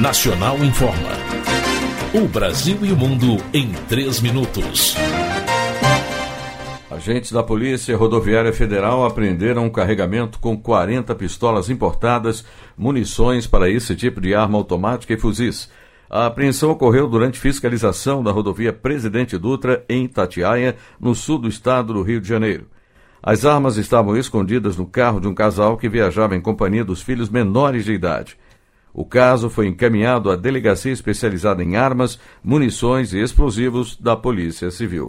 Nacional informa. O Brasil e o mundo em 3 minutos. Agentes da Polícia Rodoviária Federal apreenderam um carregamento com 40 pistolas importadas, munições para esse tipo de arma automática e fuzis. A apreensão ocorreu durante fiscalização da rodovia Presidente Dutra, em Itatiaia, no sul do estado do Rio de Janeiro. As armas estavam escondidas no carro de um casal que viajava em companhia dos filhos menores de idade. O caso foi encaminhado à Delegacia Especializada em Armas, Munições e Explosivos da Polícia Civil.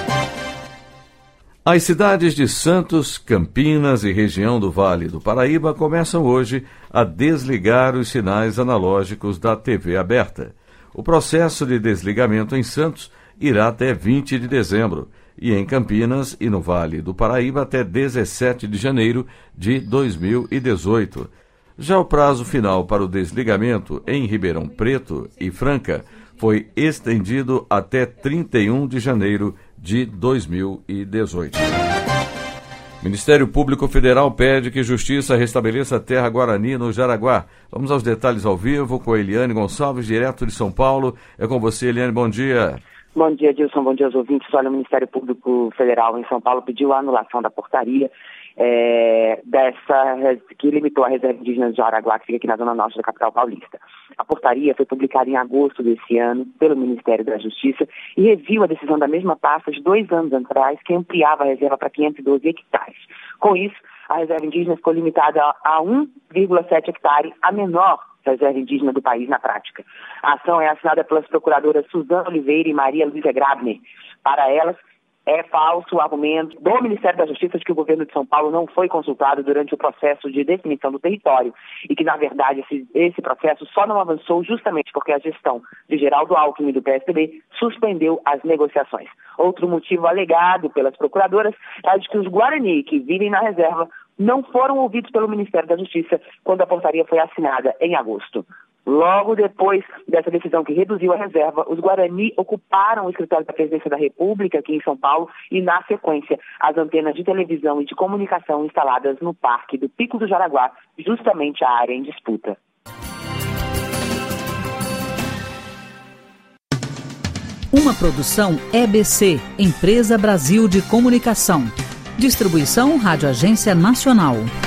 As cidades de Santos, Campinas e região do Vale do Paraíba começam hoje a desligar os sinais analógicos da TV aberta. O processo de desligamento em Santos irá até 20 de dezembro e em Campinas e no Vale do Paraíba até 17 de janeiro de 2018. Já o prazo final para o desligamento em Ribeirão Preto e Franca foi estendido até 31 de janeiro de 2018. Ministério Público Federal pede que Justiça restabeleça a terra Guarani no Jaraguá. Vamos aos detalhes ao vivo com a Eliane Gonçalves, direto de São Paulo. É com você, Eliane, bom dia. Bom dia, Dilson, bom dia aos ouvintes. Olha, o Ministério Público Federal em São Paulo pediu a anulação da portaria que limitou a reserva indígena de Jaraguá, que fica aqui na zona norte da capital paulista. A portaria foi publicada em agosto desse ano pelo Ministério da Justiça e reviu a decisão da mesma pasta de 2 anos atrás, que ampliava a reserva para 512 hectares. Com isso, a reserva indígena ficou limitada a 1,7 hectare, a menor reserva indígena do país na prática. A ação é assinada pelas procuradoras Suzana Oliveira e Maria Luísa Grabner. Para elas, é falso o argumento do Ministério da Justiça de que o governo de São Paulo não foi consultado durante o processo de definição do território e que, na verdade, esse processo só não avançou justamente porque a gestão de Geraldo Alckmin do PSDB suspendeu as negociações. Outro motivo alegado pelas procuradoras é de que os Guarani que vivem na reserva não foram ouvidos pelo Ministério da Justiça quando a portaria foi assinada em agosto. Logo depois dessa decisão que reduziu a reserva, os Guarani ocuparam o escritório da Presidência da República aqui em São Paulo e, na sequência, as antenas de televisão e de comunicação instaladas no Parque do Pico do Jaraguá, justamente a área em disputa. Uma produção EBC, Empresa Brasil de Comunicação. Distribuição Rádio Agência Nacional.